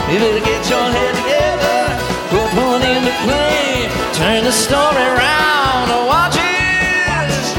You better get your head together, put one into play, turn the story